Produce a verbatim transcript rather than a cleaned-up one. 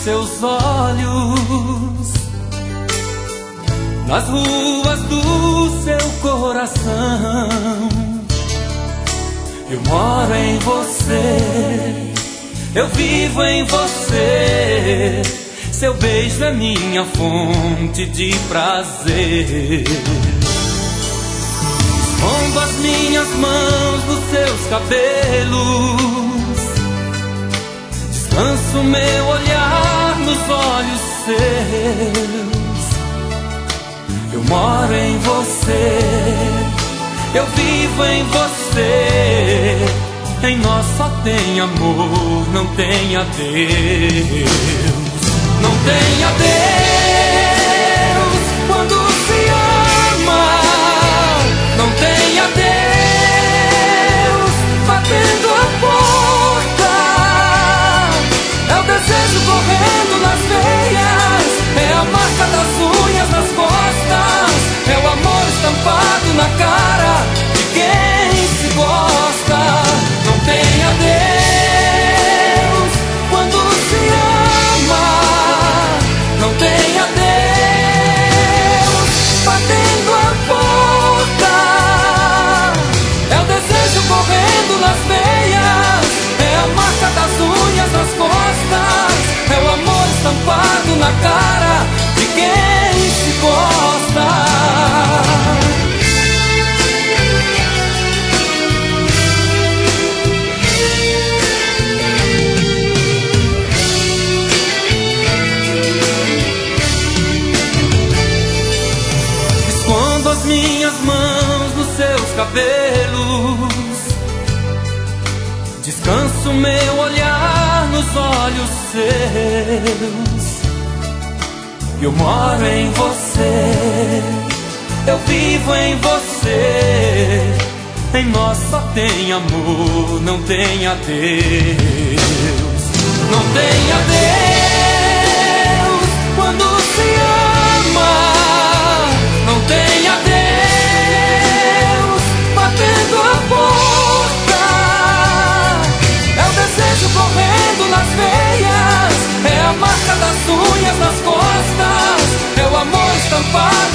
seus olhos, nas ruas do seu coração. Eu moro em você, eu vivo em você. Seu beijo é minha fonte de prazer. Escondo as minhas mãos nos seus cabelos, descanso meu olhar nos olhos seus. Eu moro em você, eu vivo em você. Em nós só tem amor, não tem adeus. Não tem adeus quando se ama. Não tem adeus batendo a porta. É o desejo correndo nas veias, é a marca das unhas nas costas, é o amor estampado na cara de quem se gosta. Não tem adeus quando se ama. Não tem adeus batendo a porta. É o desejo correndo nas veias, é a marca das unhas nas costas, é o amor estampado na cara de quem se gosta. Escondo as minhas mãos nos seus cabelos, descanso meu olhar nos olhos seus. Eu moro em você, eu vivo em você. Em nós só tem amor, não tem adeus. Não tem adeus quando se ama. Não tem adeus batendo a porta. É o desejo correndo nas veias, é a marca das unhas nas costas, é o amor estampado